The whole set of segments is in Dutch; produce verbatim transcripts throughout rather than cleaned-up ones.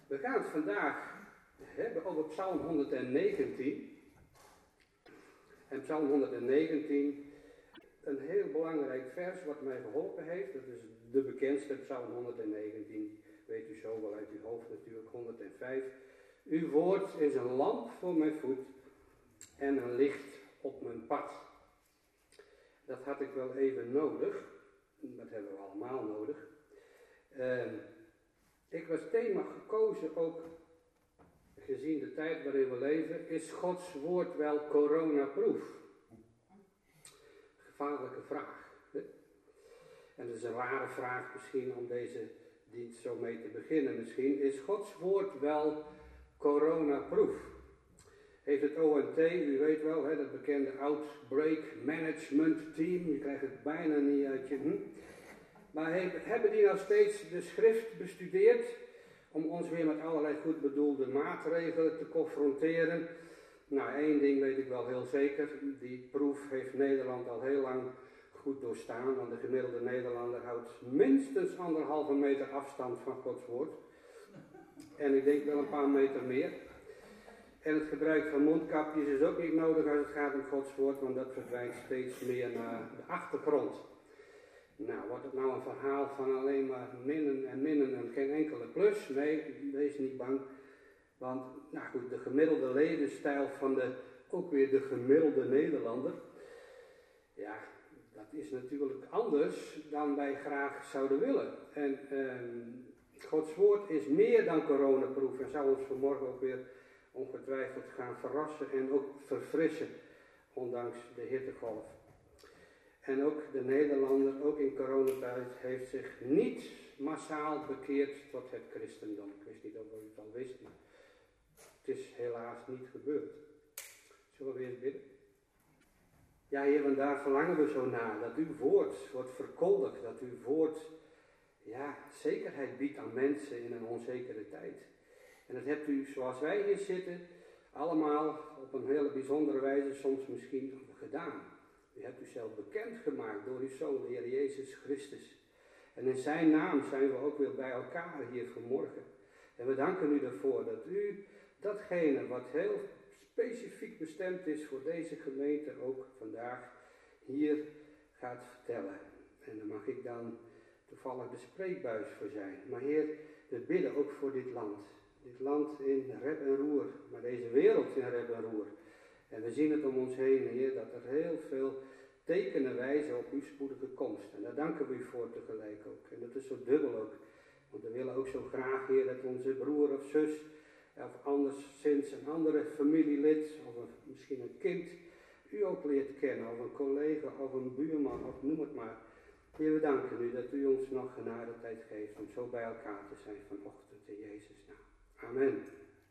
We gaan het vandaag hebben over Psalm honderdnegentien. En Psalm honderdnegentien, een heel belangrijk vers wat mij geholpen heeft. Dat is de bekendste Psalm honderdnegentien. Weet u zo wel uit uw hoofd natuurlijk, honderdvijf. Uw woord is een lamp voor mijn voet en een licht op mijn pad. Dat had ik wel even nodig. Dat hebben we allemaal nodig. Uh, ik was thema gekozen ook, gezien de tijd waarin we leven, is Gods woord wel coronaproof? Gevaarlijke vraag. Hè? En dat is een rare vraag misschien om deze dienst zo mee te beginnen misschien. Is Gods woord wel coronaproof? Heeft het O M T, u weet wel, hè, dat bekende Outbreak Management Team, je krijgt het bijna niet uit je... Hm? Maar hebben die nou steeds de schrift bestudeerd om ons weer met allerlei goed bedoelde maatregelen te confronteren? Nou, één ding weet ik wel heel zeker, die proef heeft Nederland al heel lang goed doorstaan, want de gemiddelde Nederlander houdt minstens anderhalve meter afstand van Gods woord. En ik denk wel een paar meter meer. En het gebruik van mondkapjes is ook niet nodig als het gaat om Gods woord, want dat verdwijnt steeds meer naar de achtergrond. Nou, wordt het nou een verhaal van alleen maar minnen en minnen en geen enkele plus? Nee, wees niet bang. Want, nou goed, de gemiddelde levensstijl van de, ook weer de gemiddelde Nederlander, ja, dat is natuurlijk anders dan wij graag zouden willen. En eh, Gods woord is meer dan coronaproof en zou ons vanmorgen ook weer ongetwijfeld gaan verrassen en ook verfrissen, ondanks de hittegolf. En ook de Nederlander, ook in coronatijd, heeft zich niet massaal bekeerd tot het christendom. Ik wist niet of u het al wist, maar het is helaas niet gebeurd. Zullen we eens bidden? Ja, Heer, want daar verlangen we zo naar, dat uw woord wordt verkondigd, dat uw woord, ja, zekerheid biedt aan mensen in een onzekere tijd. En dat hebt u, zoals wij hier zitten, allemaal op een hele bijzondere wijze soms misschien gedaan. U hebt u zelf bekendgemaakt door uw Zoon, de Heer Jezus Christus. En in zijn naam zijn we ook weer bij elkaar hier vanmorgen. En we danken u ervoor dat u datgene wat heel specifiek bestemd is voor deze gemeente ook vandaag hier gaat vertellen. En daar mag ik dan toevallig de spreekbuis voor zijn. Maar Heer, we bidden ook voor dit land. Dit land in rep en roer, maar deze wereld in rep en roer. En we zien het om ons heen, Heer, dat er heel veel tekenen wijzen op uw spoedige komst. En daar danken we u voor tegelijk ook. En dat is zo dubbel ook. Want we willen ook zo graag, Heer, dat onze broer of zus, of anderszins een andere familielid, of een, misschien een kind, u ook leert kennen. Of een collega, of een buurman, of noem het maar. Heer, we danken u dat u ons nog genade tijd geeft om zo bij elkaar te zijn vanochtend in Jezus' naam. Amen.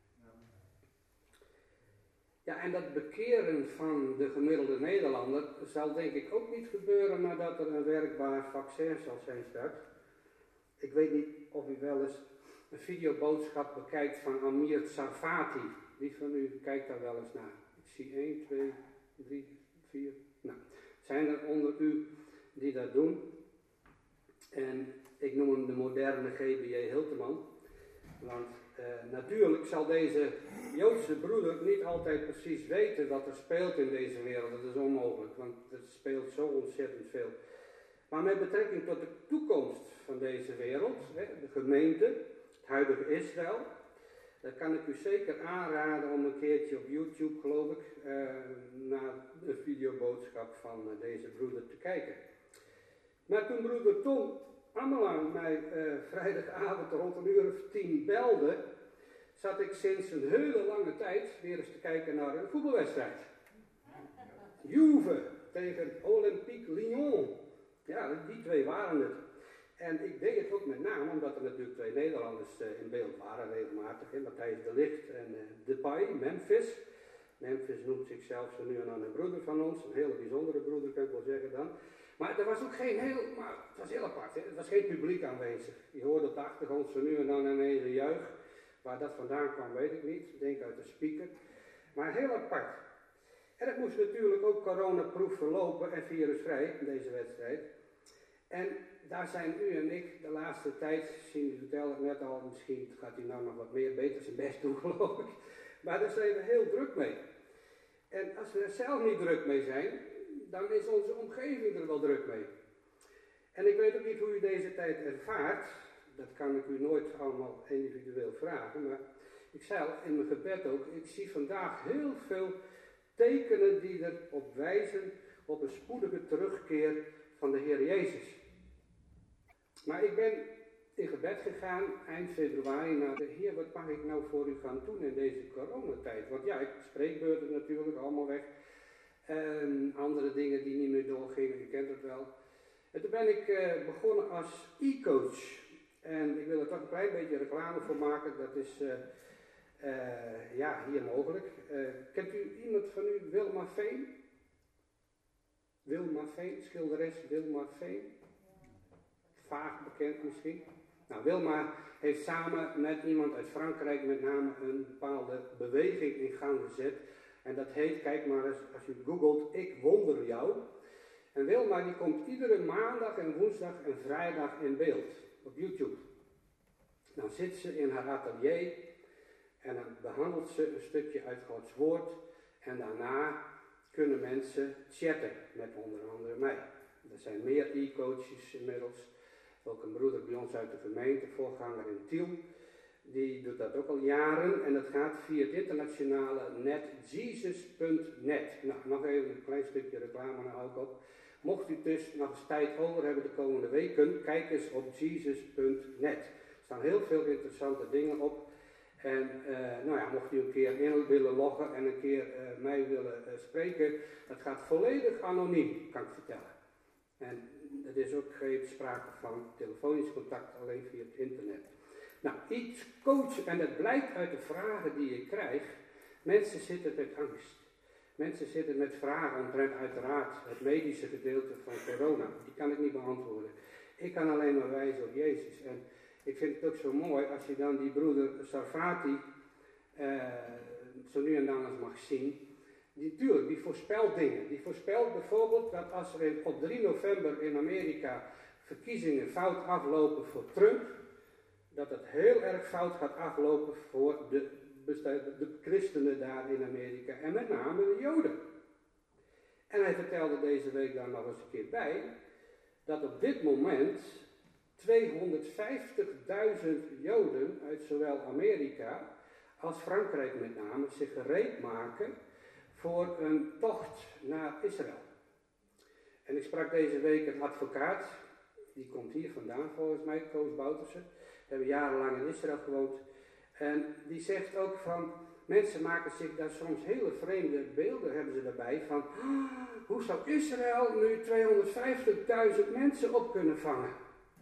Ja, en dat bekeren van de gemiddelde Nederlander zal denk ik ook niet gebeuren nadat er een werkbaar vaccin zal zijn straks. Ik weet niet of u wel eens een videoboodschap bekijkt van Amir Tsarfati. Wie van u kijkt daar wel eens naar? Ik zie één, twee, drie, vier. Nou, zijn er onder u die dat doen? En ik noem hem de moderne G B J Hilteman. Want uh, natuurlijk zal deze Joodse broeder niet altijd precies weten wat er speelt in deze wereld. Dat is onmogelijk, want er speelt zo ontzettend veel. Maar met betrekking tot de toekomst van deze wereld, hè, de gemeente, het huidige Israël, dan kan ik u zeker aanraden om een keertje op YouTube, geloof ik, uh, naar de videoboodschap van uh, deze broeder te kijken. Maar toen broeder Tom Amelang mij uh, vrijdagavond rond een uur of tien belde, zat ik sinds een hele lange tijd weer eens te kijken naar een voetbalwedstrijd. Juve tegen Olympique Lyon. Ja, die twee waren het. En ik deed het ook met name omdat er natuurlijk twee Nederlanders uh, in beeld waren regelmatig. Hè? Matthijs de Ligt en uh, Depay, Memphis. Memphis noemt zichzelf zo nu en dan een broeder van ons. Een hele bijzondere broeder kan ik wel zeggen dan. Maar er was ook geen heel, maar het was heel apart. Hè? Er was geen publiek aanwezig. Je hoorde op de achtergrond zo nu en dan ineens een juich. Waar dat vandaan kwam weet ik niet. Ik denk uit de speaker. Maar heel apart. En het moest natuurlijk ook coronaproof verlopen en virusvrij, deze wedstrijd. En daar zijn u en ik de laatste tijd, zien u vertelde het net al, misschien gaat u nou nog wat meer beter zijn best doen geloof ik. Maar daar zijn we heel druk mee. En als we er zelf niet druk mee zijn, dan is onze omgeving er wel druk mee. En ik weet ook niet hoe u deze tijd ervaart. Dat kan ik u nooit allemaal individueel vragen. Maar ik zei al in mijn gebed ook, ik zie vandaag heel veel tekenen die erop wijzen op een spoedige terugkeer van de Heer Jezus. Maar ik ben in gebed gegaan eind februari naar de Heer, wat mag ik nou voor u gaan doen in deze coronatijd? Want ja, ik spreekbeurten natuurlijk allemaal weg. En andere dingen die niet meer doorgingen, u kent het wel. En toen ben ik uh, begonnen als e-coach. En ik wil er toch een klein beetje reclame voor maken, dat is uh, uh, ja, hier mogelijk. Uh, kent u iemand van u, Wilma Veen? Wilma Veen, schilderes Wilma Veen? Vaag bekend misschien. Nou, Wilma heeft samen met iemand uit Frankrijk met name een bepaalde beweging in gang gezet. En dat heet, kijk maar eens, als u googelt, Ik Wonder Jou. En Wilma die komt iedere maandag en woensdag en vrijdag in beeld op YouTube. Dan zit ze in haar atelier en dan behandelt ze een stukje uit Gods woord. En daarna kunnen mensen chatten met onder andere mij. Er zijn meer e-coaches inmiddels. Ook een broeder bij ons uit de gemeente, voorganger in Tiel, die doet dat ook al jaren. En dat gaat via het internationale net jesus punt net. Nou, nog even een klein stukje reclame nou ook op. Mocht u dus nog eens tijd over hebben de komende weken, kijk eens op jesus punt net. Er staan heel veel interessante dingen op. En uh, nou ja, mocht u een keer in willen loggen en een keer uh, mij willen uh, spreken, dat gaat volledig anoniem, kan ik vertellen. En er is ook geen sprake van telefonisch contact, alleen via het internet. Nou, iets coachen, en dat blijkt uit de vragen die je krijgt. Mensen zitten met angst. Mensen zitten met vragen omtrent uiteraard het medische gedeelte van corona. Die kan ik niet beantwoorden. Ik kan alleen maar wijzen op Jezus. En ik vind het ook zo mooi als je dan die broeder Sarfati uh, zo nu en dan eens mag zien. Die, tuurlijk, die voorspelt dingen. Die voorspelt bijvoorbeeld dat als er op drie november in Amerika verkiezingen fout aflopen voor Trump, dat het heel erg fout gaat aflopen voor de, de christenen daar in Amerika en met name de Joden. En hij vertelde deze week daar nog eens een keer bij, dat op dit moment tweehonderdvijftigduizend Joden uit zowel Amerika als Frankrijk met name zich gereed maken voor een tocht naar Israël. En ik sprak deze week een advocaat, die komt hier vandaan volgens mij, Koos Boutersen. We hebben jarenlang in Israël gewoond. En die zegt ook van, mensen maken zich daar soms hele vreemde beelden, hebben ze daarbij, van oh, hoe zou Israël nu tweehonderdvijftigduizend mensen op kunnen vangen?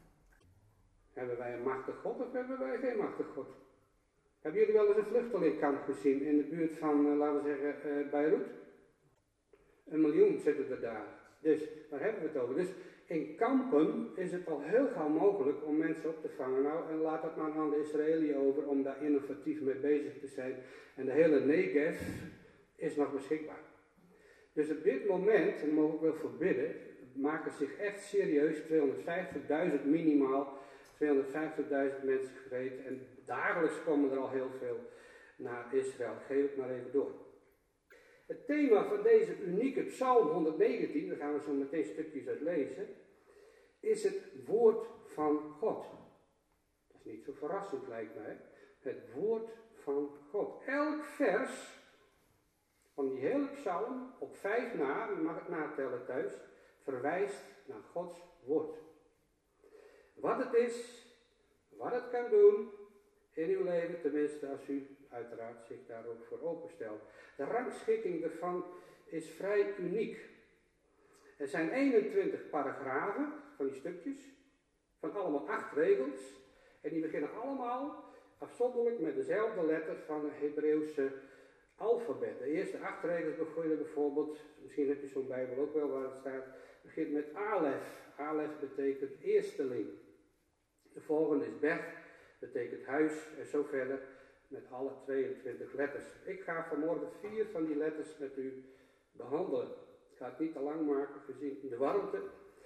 Hebben wij een machtig God of hebben wij geen machtig God? Hebben jullie wel eens een vluchtelingkamp gezien in de buurt van, uh, laten we zeggen, uh, Beirut? Een miljoen zitten er daar. Dus, waar hebben we het over? Dus in kampen is het al heel gauw mogelijk om mensen op te vangen. Nou, en laat dat maar aan de Israëliën over om daar innovatief mee bezig te zijn. En de hele Negev is nog beschikbaar. Dus op dit moment, en daar mogen we ook wel voor bidden, maken zich echt serieus tweehonderdvijftigduizend minimaal, tweehonderdvijftigduizend mensen gereed. En dagelijks komen er al heel veel naar Israël. Ik geef het maar even door. Het thema van deze unieke Psalm honderdnegentien, daar gaan we zo meteen stukjes uit lezen, is het woord van God. Dat is niet zo verrassend lijkt mij. Het woord van God. Elk vers van die hele psalm, op vijf na, u mag het natellen thuis, verwijst naar Gods woord. Wat het is, wat het kan doen in uw leven, tenminste als u uiteraard zich daar ook voor openstelt. De rangschikking ervan is vrij uniek. Er zijn eenentwintig paragrafen van die stukjes, van allemaal acht regels, en die beginnen allemaal afzonderlijk met dezelfde letter van het Hebreeuwse alfabet. De eerste acht regels beginnen bijvoorbeeld, misschien heb je zo'n Bijbel ook wel waar het staat, begint met Alef. Alef betekent eersteling. De volgende is Bet, betekent huis en zo verder met alle tweeëntwintig letters. Ik ga vanmorgen vier van die letters met u behandelen. Ik ga het niet te lang maken gezien de warmte.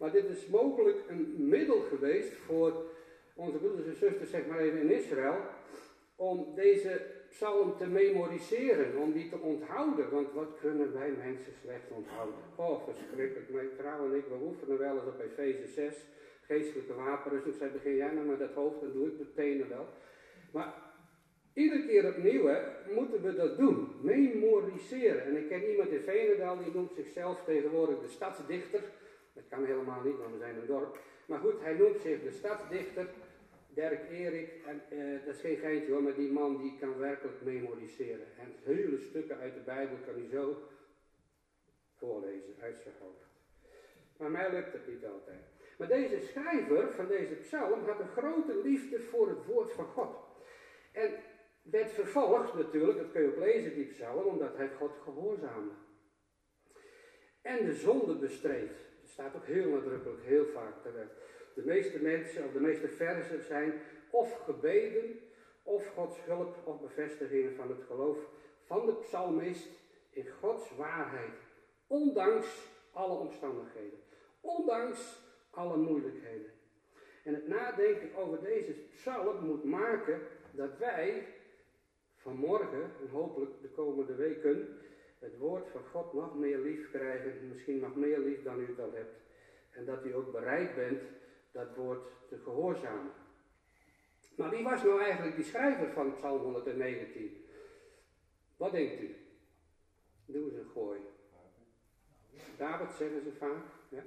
Maar dit is mogelijk een middel geweest voor onze broeders en zusters, zeg maar even in Israël, om deze psalm te memoriseren, om die te onthouden. Want wat kunnen wij mensen slecht onthouden? Oh, verschrikkelijk. Mijn vrouw en ik, we oefenen wel eens op Efeze zes, geestelijke wapenrusting. Zij begin jij nou met dat hoofd, dan doe ik de tenen wel. Maar iedere keer opnieuw hè, moeten we dat doen, memoriseren. En ik ken iemand in Veenendaal, die noemt zichzelf tegenwoordig de stadsdichter. Dat kan helemaal niet, want we zijn een dorp. Maar goed, hij noemt zich de stadsdichter, Dirk Erik. En uh, dat is geen geintje hoor, maar die man die kan werkelijk memoriseren. En hele stukken uit de Bijbel kan hij zo voorlezen, uit zijn hoofd. Maar mij lukt het niet altijd. Maar deze schrijver van deze psalm had een grote liefde voor het woord van God. En werd vervolgd natuurlijk, dat kun je ook lezen die psalm, omdat hij God gehoorzaamde. En de zonde bestreed. Dat staat ook heel nadrukkelijk, heel vaak. De meeste mensen, of de meeste versen zijn of gebeden, of Gods hulp, of bevestigingen van het geloof van de psalmist in Gods waarheid. Ondanks alle omstandigheden. Ondanks alle moeilijkheden. En het nadenken over deze psalm moet maken dat wij vanmorgen en hopelijk de komende weken het woord van God nog meer lief krijgen, misschien nog meer lief dan u het al hebt. En dat u ook bereid bent dat woord te gehoorzamen. Maar wie was nou eigenlijk die schrijver van Psalm honderdnegentien? Wat denkt u? Doe eens een gooi. David zeggen ze vaak. Ja?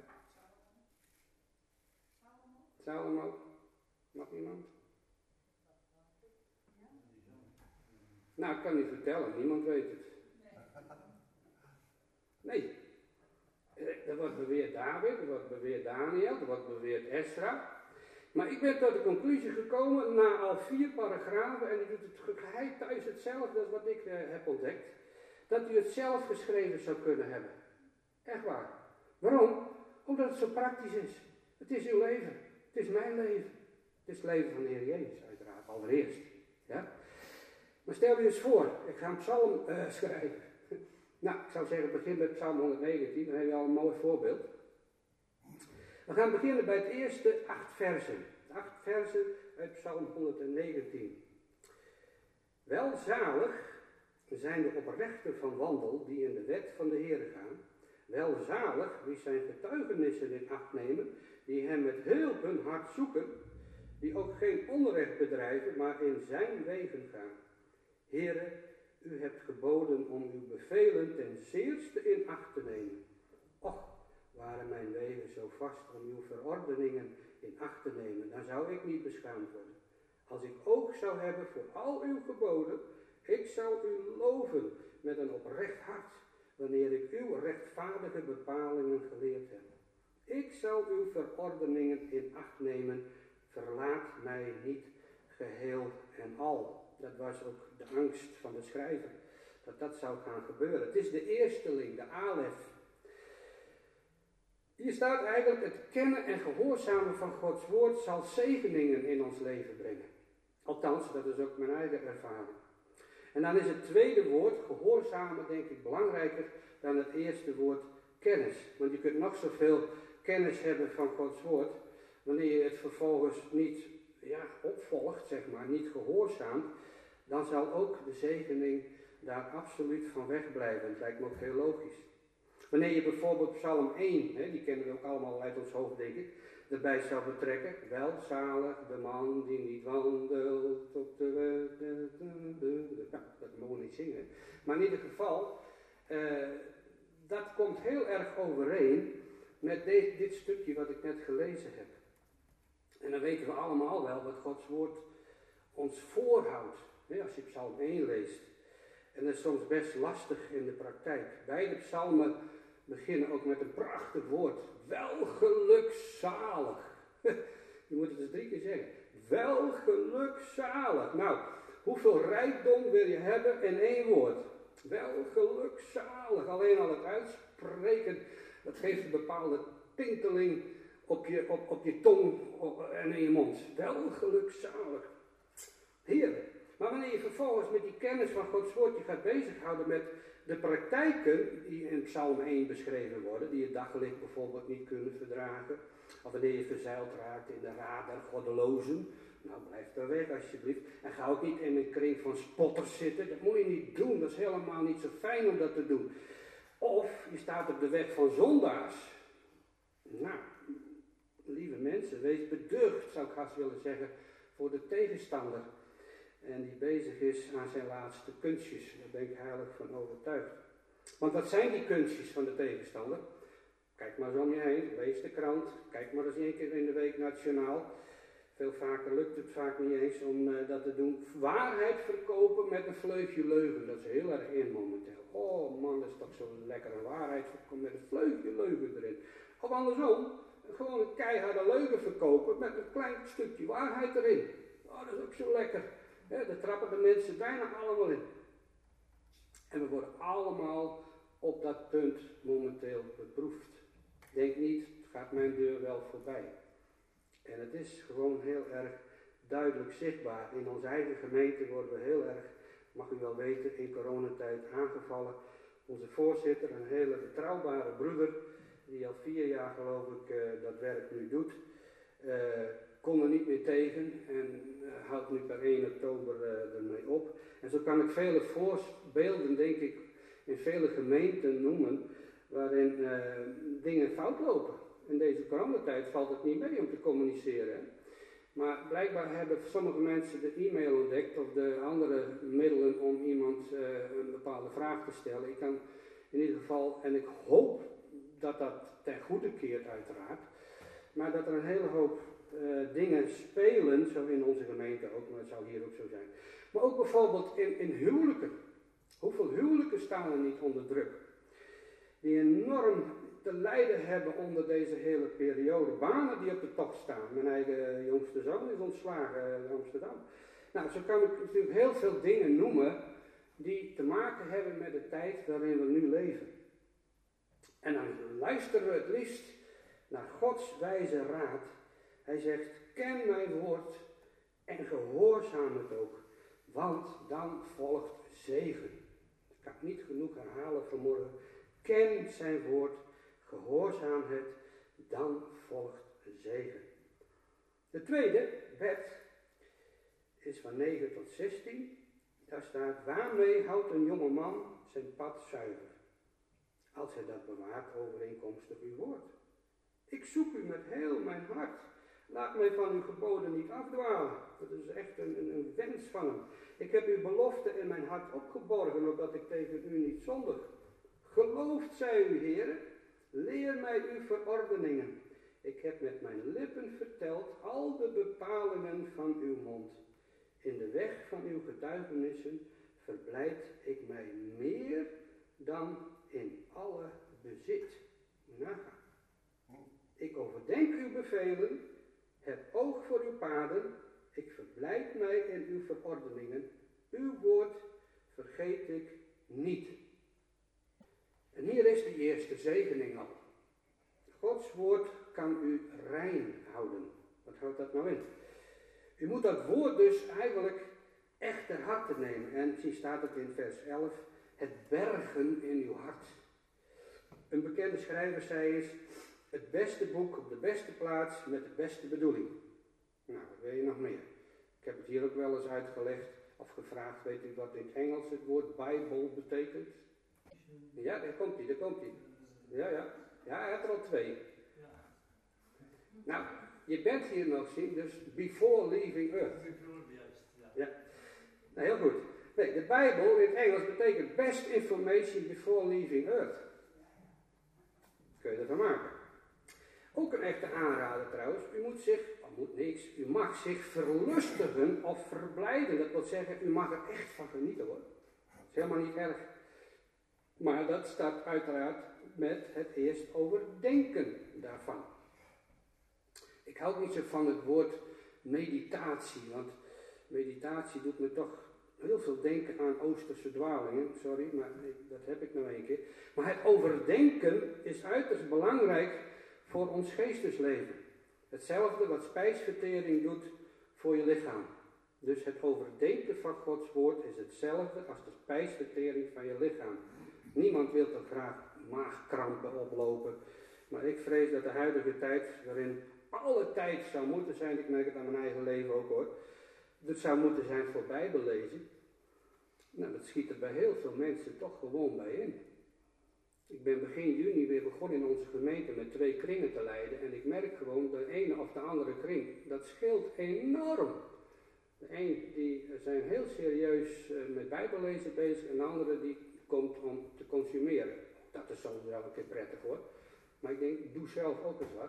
Salomo. Mag iemand? Nou, ik kan niet vertellen, niemand weet het. Nee. Er wordt beweerd David, er wordt beweerd Daniel, er wordt beweerd Esra. Maar ik ben tot de conclusie gekomen, na al vier paragrafen, en u doet het geheid thuis hetzelfde als wat ik uh, heb ontdekt, dat u het zelf geschreven zou kunnen hebben. Echt waar. Waarom? Omdat het zo praktisch is. Het is uw leven. Het is mijn leven. Het is het leven van de Heer Jezus, uiteraard, allereerst. Ja? Maar stel je eens voor, ik ga een psalm uh, schrijven. Nou, ik zou zeggen, begin met psalm honderdnegentien, dan heb je al een mooi voorbeeld. We gaan beginnen bij het eerste acht versen. De acht versen uit psalm honderdnegentien. Welzalig zijn de oprechten van wandel die in de wet van de Heer gaan. Welzalig wie zijn getuigenissen in acht nemen, die hem met heel hun hart zoeken, die ook geen onrecht bedrijven, maar in zijn wegen gaan. Heere, u hebt geboden om uw bevelen ten zeerste in acht te nemen. Och, waren mijn wegen zo vast om uw verordeningen in acht te nemen, dan zou ik niet beschaamd worden. Als ik oog zou hebben voor al uw geboden, ik zou u loven met een oprecht hart, wanneer ik uw rechtvaardige bepalingen geleerd heb. Ik zal uw verordeningen in acht nemen, verlaat mij niet geheel en al. Dat was ook de angst van de schrijver, dat dat zou gaan gebeuren. Het is de eersteling, de alef. Hier staat eigenlijk, het kennen en gehoorzamen van Gods woord zal zegeningen in ons leven brengen. Althans, dat is ook mijn eigen ervaring. En dan is het tweede woord, gehoorzamen, denk ik belangrijker dan het eerste woord kennis. Want je kunt nog zoveel kennis hebben van Gods woord, wanneer je het vervolgens niet ja, opvolgt, zeg maar, niet gehoorzaamt, dan zal ook de zegening daar absoluut van wegblijven. Het lijkt me ook heel logisch. Wanneer je bijvoorbeeld Psalm één, hè, die kennen we ook allemaal uit ons hoofd, denk ik, erbij zou betrekken. Welzalig de man die niet wandelt op de... de, de, de, de nou, dat mogen we niet zingen. Maar in ieder geval, uh, dat komt heel erg overeen met de, dit stukje wat ik net gelezen heb. En dan weten we allemaal wel wat Gods woord ons voorhoudt. Hè, als je Psalm één leest. En dat is soms best lastig in de praktijk. Beide psalmen beginnen ook met een prachtig woord. Welgelukzalig. Je moet het eens drie keer zeggen. Welgelukzalig. Nou, hoeveel rijkdom wil je hebben in één woord? Welgelukzalig. Alleen al het uitspreken, dat geeft een bepaalde tinteling op je, op, op je tong op, en in je mond. Welgelukzalig. Heerlijk. Maar wanneer je vervolgens met die kennis van Gods woord je gaat bezighouden met de praktijken die in Psalm één beschreven worden, die het daglicht bijvoorbeeld niet kunnen verdragen, of wanneer je verzeild raakt in de raad der goddelozen, nou blijf daar weg alsjeblieft. En ga ook niet in een kring van spotters zitten, dat moet je niet doen, dat is helemaal niet zo fijn om dat te doen. Of je staat op de weg van zondaars. Nou, lieve mensen, wees beducht, zou ik haast willen zeggen, voor de tegenstander. En die bezig is aan zijn laatste kunstjes. Daar ben ik heilig van overtuigd. Want wat zijn die kunstjes van de tegenstander? Kijk maar eens om je heen, lees de krant, kijk maar eens één keer in de week nationaal. Veel vaker lukt het vaak niet eens om uh, dat te doen. Waarheid verkopen met een vleugje leugen, dat is heel erg in momenteel. Oh man, dat is toch zo lekker een waarheid verkopen met een vleugje leugen erin. Of andersom, gewoon een keiharde leugen verkopen met een klein stukje waarheid erin. Oh, dat is ook zo lekker. Ja, daar trappen de mensen bijna allemaal in. En we worden allemaal op dat punt momenteel beproefd. Denk niet, het gaat mijn deur wel voorbij. En het is gewoon heel erg duidelijk zichtbaar. In onze eigen gemeente worden we heel erg, mag u wel weten, in coronatijd aangevallen. Onze voorzitter, een hele betrouwbare broeder, die al vier jaar geloof ik uh, dat werk nu doet, uh, kon er niet meer tegen en uh, houdt nu per één oktober uh, ermee op. En zo kan ik vele voorbeelden, denk ik, in vele gemeenten noemen, waarin uh, dingen fout lopen. In deze coronatijd valt het niet mee om te communiceren. Maar blijkbaar hebben sommige mensen de e-mail ontdekt of de andere middelen om iemand uh, een bepaalde vraag te stellen. Ik kan in ieder geval, en ik hoop dat dat ten goede keert uiteraard, maar dat er een hele hoop uh, dingen spelen, zo in onze gemeente ook, maar het zou hier ook zo zijn. Maar ook bijvoorbeeld in, in huwelijken. Hoeveel huwelijken staan er niet onder druk? Die enorm te lijden hebben onder deze hele periode. Banen die op de top staan. Mijn eigen jongste zoon is ontslagen in Amsterdam. Nou, zo kan ik natuurlijk heel veel dingen noemen die te maken hebben met de tijd waarin we nu leven. En dan luisteren we het liefst naar Gods wijze raad. Hij zegt, ken mijn woord en gehoorzaam het ook, want dan volgt zegen. Ik kan het niet genoeg herhalen vanmorgen. Ken zijn woord, gehoorzaam het, dan volgt zegen. De tweede wet is van negen tot zestien. Daar staat, waarmee houdt een jonge man zijn pad zuiver, als hij dat bewaart overeenkomstig uw woord. Ik zoek u met heel mijn hart. Laat mij van uw geboden niet afdwalen. Dat is echt een, een, een wens van hem. Ik heb uw belofte in mijn hart opgeborgen, opdat ik tegen u niet zondig. Geloofd zij u, Heere, leer mij uw verordeningen. Ik heb met mijn lippen verteld al de bepalingen van uw mond. In de weg van uw getuigenissen verblijd ik mij meer dan in alle bezit. Naga. Ik overdenk uw bevelen, heb oog voor uw paden, ik verblijd mij in uw verordeningen. Uw woord vergeet ik niet. En hier is de eerste zegening al. Gods woord kan u rein houden. Wat houdt dat nou in? U moet dat woord dus eigenlijk echt ter harte nemen. En hier staat het in vers elf. Het bergen in uw hart. Een bekende schrijver zei eens, het beste boek op de beste plaats met de beste bedoeling. Nou, wat wil je nog meer? Ik heb het hier ook wel eens uitgelegd of gevraagd, weet u wat in het Engels het woord Bijbel betekent? Ja, daar komt hij, daar komt hij. Ja, ja. Ja, hij had er al twee. Nou, je bent hier nog zien, dus before leaving earth. Ja, nou heel goed. Nee, de Bijbel in het Engels betekent best information before leaving earth. Kun je ervan maken. Ook een echte aanrader trouwens. U moet zich, of moet niks, u mag zich verlustigen of verblijden. Dat wil zeggen, u mag er echt van genieten hoor. Dat is helemaal niet erg. Maar dat staat uiteraard met het eerst overdenken daarvan. Ik hou niet zo van het woord meditatie, want meditatie doet me toch heel veel denken aan Oosterse dwalingen. Sorry, maar dat heb ik nou een keer. Maar het overdenken is uiterst belangrijk voor ons geestesleven. Hetzelfde wat spijsvertering doet voor je lichaam. Dus het overdenken van Gods woord is hetzelfde als de spijsvertering van je lichaam. Niemand wil toch graag maagkrampen oplopen. Maar ik vrees dat de huidige tijd, waarin alle tijd zou moeten zijn, ik merk het aan mijn eigen leven ook hoor, dat zou moeten zijn voor Bijbellezen. Nou, dat schiet er bij heel veel mensen toch gewoon bij in. Ik ben begin juni weer begonnen in onze gemeente met twee kringen te leiden. En ik merk gewoon, de ene of de andere kring, dat scheelt enorm. De een die zijn heel serieus met Bijbellezen bezig en de andere die komt om te consumeren. Dat is soms wel een keer prettig hoor. Maar ik denk, doe zelf ook eens wat.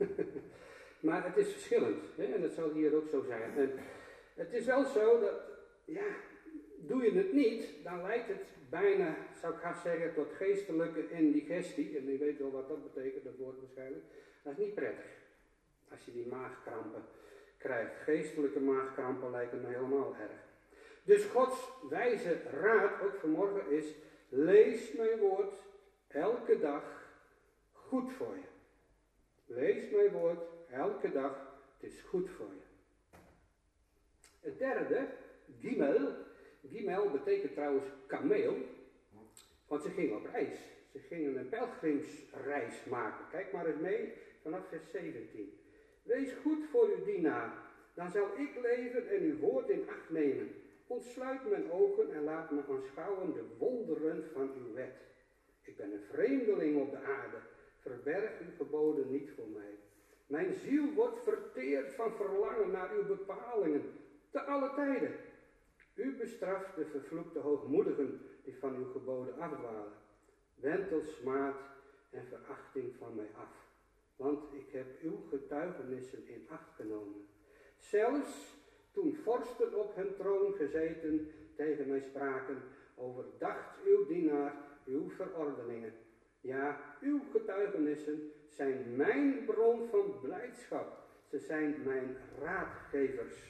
Maar het is verschillend. Hè? En dat zal hier ook zo zijn. En het is wel zo dat, ja, doe je het niet, dan lijkt het bijna, zou ik haast zeggen, tot geestelijke indigestie. En u weet wel wat dat betekent, dat woord waarschijnlijk. Dat is niet prettig. Als je die maagkrampen krijgt. Geestelijke maagkrampen lijken me helemaal erg. Dus Gods wijze raad, ook vanmorgen, is: lees mijn woord elke dag goed voor je. Lees mijn woord elke dag, het is goed voor je. Het derde, Gimel. Gimel betekent trouwens kameel, want ze gingen op reis. Ze gingen een pelgrimsreis maken. Kijk maar eens mee vanaf vers zeventien. Wees goed voor uw dienaar, dan zal ik leven en uw woord in acht nemen. Ontsluit mijn ogen en laat me aanschouwen de wonderen van uw wet. Ik ben een vreemdeling op de aarde, verberg uw geboden niet voor mij. Mijn ziel wordt verteerd van verlangen naar uw bepalingen, te alle tijden. U bestraft de vervloekte hoogmoedigen die van uw geboden afdwalen. Wend smaad en verachting van mij af. Want ik heb uw getuigenissen in acht genomen. Zelfs toen vorsten op hun troon gezeten tegen mij spraken, overdacht uw dienaar uw verordeningen. Ja, uw getuigenissen zijn mijn bron van blijdschap. Ze zijn mijn raadgevers.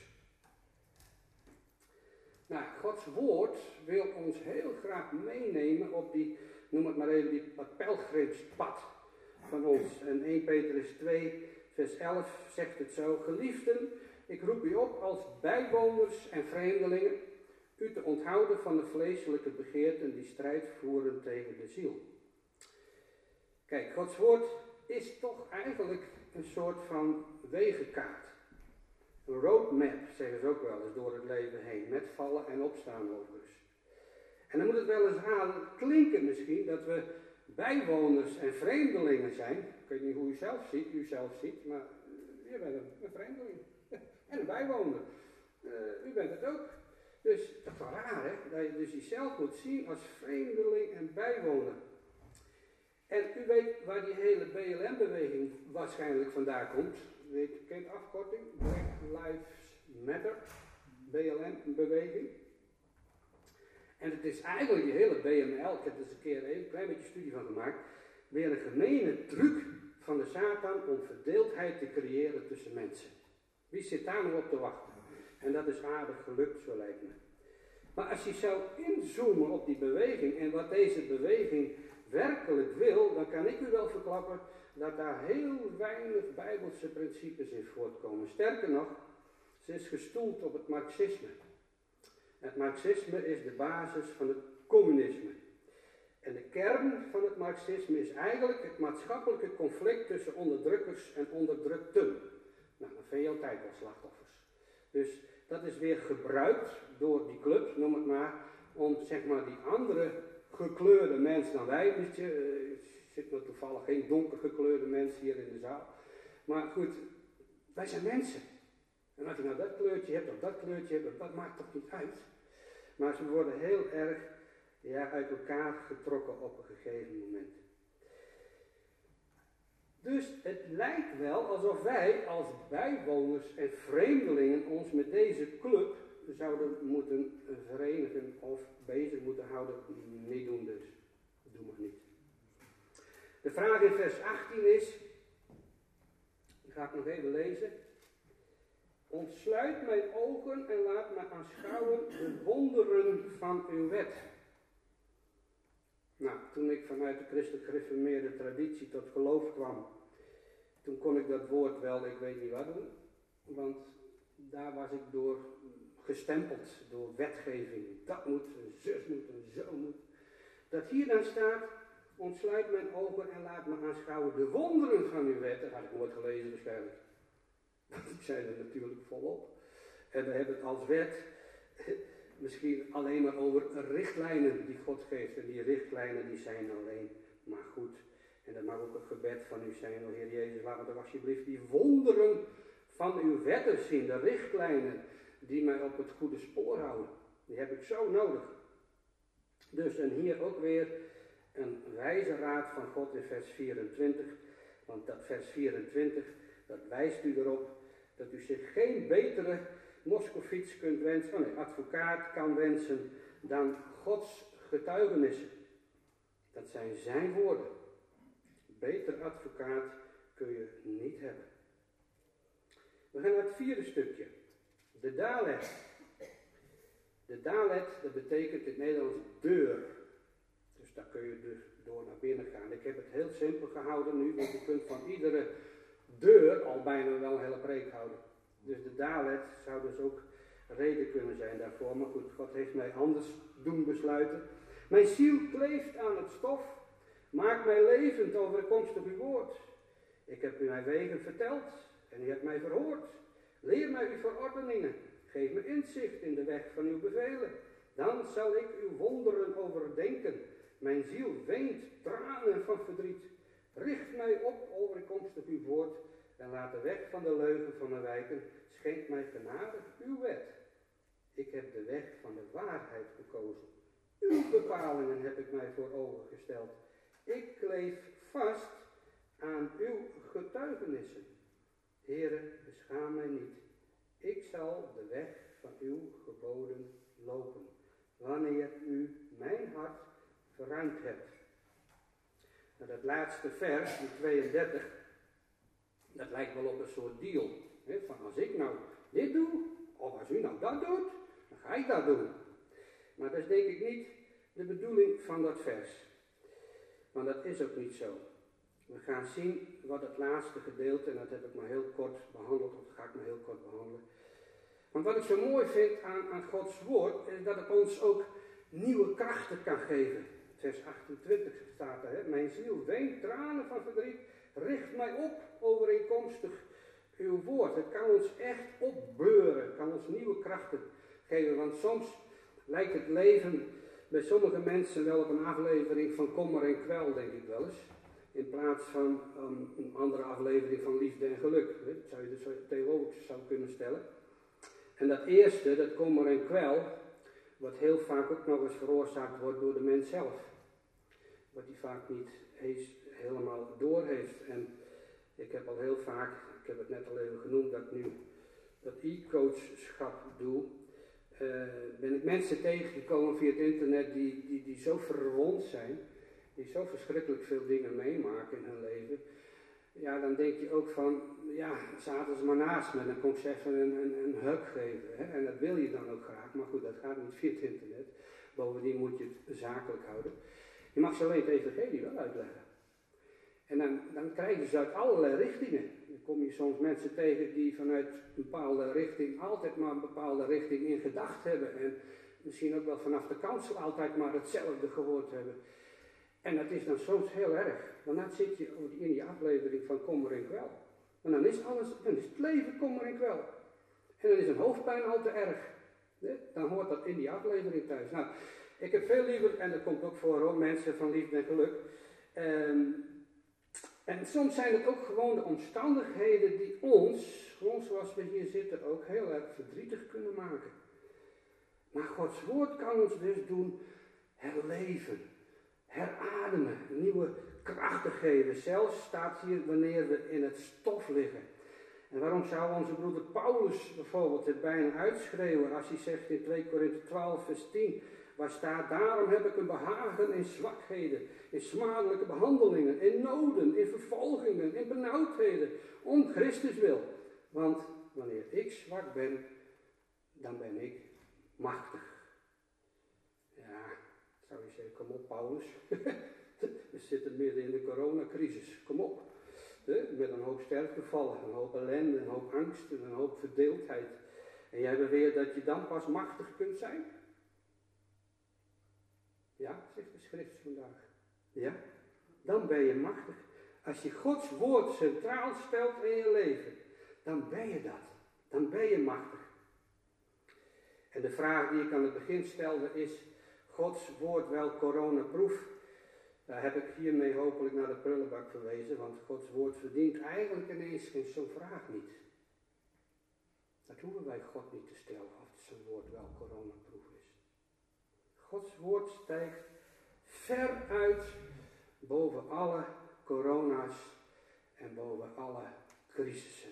Nou, Gods woord wil ons heel graag meenemen op die, noem het maar even, die pelgrimspad van ons. En eerste Petrus twee, vers elf zegt het zo: Geliefden, ik roep u op als bijwoners en vreemdelingen, u te onthouden van de vleeselijke begeerten die strijd voeren tegen de ziel. Kijk, Gods woord is toch eigenlijk een soort van wegenkaart. Een roadmap, zeggen ze ook wel eens, door het leven heen, met vallen en opstaan overigens. En dan moet het wel eens raar klinken misschien, dat we bijwoners en vreemdelingen zijn. Ik weet niet hoe u zelf ziet, u zelf ziet, maar je bent een, een vreemdeling. En een bijwoner. Uh, u bent het ook. Dus dat is wel raar, hè? Dat je dus jezelf moet zien als vreemdeling en bijwoner. En u weet waar die hele B L M-beweging waarschijnlijk vandaan komt. U weet, u kent de afkorting, Black Lives Matter, B L M-beweging. En het is eigenlijk die hele B M L, ik heb er eens een keer een klein beetje studie van gemaakt, weer een gemene truc van de Satan om verdeeldheid te creëren tussen mensen. Wie zit daar nou op te wachten? En dat is aardig gelukt, zo lijkt me. Maar als je zou inzoomen op die beweging en wat deze beweging werkelijk wil, dan kan ik u wel verklappen dat daar heel weinig bijbelse principes in voortkomen. Sterker nog, ze is gestoeld op het marxisme. Het marxisme is de basis van het communisme. En de kern van het marxisme is eigenlijk het maatschappelijke conflict tussen onderdrukkers en onderdrukten. Nou, dan vind je altijd wel slachtoffers. Dus dat is weer gebruikt door die club, noem het maar, om zeg maar die andere gekleurde mens dan wij. Weet je, er zit nog toevallig geen donker gekleurde mens hier in de zaal. Maar goed, wij zijn mensen. En of je nou dat kleurtje hebt of dat kleurtje hebt, dat maakt toch niet uit. Maar ze worden heel erg ja, uit elkaar getrokken op een gegeven moment. Dus het lijkt wel alsof wij als bijwoners en vreemdelingen ons met deze club zouden moeten verenigen of bezig moeten houden. Niet doen dus. Doe maar niet. De vraag in vers achttien is, die ga ik nog even lezen. Ontsluit mijn ogen en laat me aanschouwen de wonderen van uw wet. Nou, toen ik vanuit de christelijk gereformeerde traditie tot geloof kwam, toen kon ik dat woord wel, ik weet niet wat doen, want daar was ik door gestempeld door wetgeving. Dat moet, een zus moet, een zo moet. Dat hier dan staat, ontsluit mijn ogen en laat me aanschouwen de wonderen van uw wet. Dat had ik nooit gelezen waarschijnlijk. Want die zijn er natuurlijk volop. En we hebben het als wet misschien alleen maar over richtlijnen die God geeft. En die richtlijnen die zijn alleen maar goed. En dat mag ook een gebed van u zijn, o Heer Jezus, laat me toch alsjeblieft die wonderen van uw wetten zien, de richtlijnen die mij op het goede spoor houden. Die heb ik zo nodig. Dus en hier ook weer een wijze raad van God in vers vierentwintig. Want dat vers vierentwintig, dat wijst u erop dat u zich geen betere Moscoviets kunt wensen, oh nee, advocaat kan wensen dan Gods getuigenissen. Dat zijn zijn woorden. Beter advocaat kun je niet hebben. We gaan naar het vierde stukje. De dalet. De dalet, dat betekent in het Nederlands deur. Dus daar kun je dus door naar binnen gaan. Ik heb het heel simpel gehouden nu, want je kunt van iedere deur al bijna wel een hele preek houden. Dus de dalet zou dus ook reden kunnen zijn daarvoor. Maar goed, God heeft mij anders doen besluiten. Mijn ziel kleeft aan het stof. Maak mij levend overeenkomstig uw woord. Ik heb u mijn wegen verteld en u hebt mij verhoord. Leer mij uw verordeningen. Geef me inzicht in de weg van uw bevelen. Dan zal ik uw wonderen overdenken. Mijn ziel weent tranen van verdriet. Richt mij op overeenkomstig uw woord en laat de weg van de leugen van me wijken. Schenk mij genadig uw wet. Ik heb de weg van de waarheid gekozen. Uw bepalingen heb ik mij voor ogen gesteld. Ik kleef vast aan uw getuigenissen. Heere, beschaam mij niet. Ik zal de weg van uw geboden lopen, wanneer u mijn hart verruimd hebt. Nou, dat laatste vers, die tweeëndertig, dat lijkt wel op een soort deal. Hè, van als ik nou dit doe, of als u nou dat doet, dan ga ik dat doen. Maar dat is denk ik niet de bedoeling van dat vers. Maar dat is ook niet zo. We gaan zien wat het laatste gedeelte, en dat heb ik maar heel kort behandeld, of dat ga ik maar heel kort behandelen. Want wat ik zo mooi vind aan, aan Gods woord, is dat het ons ook nieuwe krachten kan geven. Vers achtentwintig staat er, hè? Mijn ziel weent tranen van verdriet, richt mij op overeenkomstig uw woord. Het kan ons echt opbeuren, het kan ons nieuwe krachten geven, want soms lijkt het leven bij sommige mensen wel op een aflevering van kommer en kwel, denk ik wel eens. In plaats van um, een andere aflevering van liefde en geluk. Dat zou je dus theologisch zou kunnen stellen. En dat eerste, dat kommer en kwel, wat heel vaak ook nog eens veroorzaakt wordt door de mens zelf. Wat hij vaak niet eens helemaal doorheeft. En ik heb al heel vaak, ik heb het net al even genoemd, dat ik nu dat e-coachschap doe. Uh, ben ik mensen tegengekomen via het internet die, die, die zo verwond zijn, die zo verschrikkelijk veel dingen meemaken in hun leven. Ja, dan denk je ook van, ja, zaten ze maar naast me, dan kon ik ze even een, een, een hug geven. Hè? En dat wil je dan ook graag, maar goed, dat gaat niet via het internet. Bovendien moet je het zakelijk houden. Je mag ze alleen het evangelie wel uitleggen. En dan, dan krijg je ze uit allerlei richtingen. Dan kom je soms mensen tegen die vanuit een bepaalde richting altijd maar een bepaalde richting in gedacht hebben. En misschien ook wel vanaf de kansel altijd maar hetzelfde gehoord hebben. En dat is dan soms heel erg. Want dan zit je in die aflevering van kommer en kwel. En dan is alles, dan is het leven kommer en kwel. En dan is een hoofdpijn al te erg. Dan hoort dat in die aflevering thuis. Nou, ik heb veel liever, en dat komt ook voor hoor, mensen van liefde en geluk. Um, En soms zijn het ook gewoon de omstandigheden die ons, gewoon zoals we hier zitten, ook heel erg verdrietig kunnen maken. Maar Gods woord kan ons dus doen herleven, herademen, nieuwe krachten geven. Zelfs staat hier wanneer we in het stof liggen. En waarom zou onze broeder Paulus bijvoorbeeld het bijna uitschreeuwen als hij zegt in twee Korinthe twaalf vers tien... Waar staat, daarom heb ik een behagen in zwakheden, in smadelijke behandelingen, in noden, in vervolgingen, in benauwdheden, om Christus wil. Want wanneer ik zwak ben, dan ben ik machtig. Ja, zou je zeggen, kom op Paulus, we zitten midden in de coronacrisis, kom op. Met een hoop sterfgevallen, een hoop ellende, een hoop angst en een hoop verdeeldheid. En jij beweert dat je dan pas machtig kunt zijn? Ja, zegt de schrift vandaag. Ja, dan ben je machtig. Als je Gods woord centraal stelt in je leven, dan ben je dat. Dan ben je machtig. En de vraag die ik aan het begin stelde is, Gods woord wel coronaproof? Daar heb ik hiermee hopelijk naar de prullenbak verwezen, want Gods woord verdient eigenlijk ineens geen zo'n vraag niet. Dat hoeven wij God niet te stellen of zijn woord wel coronaproof is. Gods woord stijgt ver uit boven alle corona's en boven alle crisissen.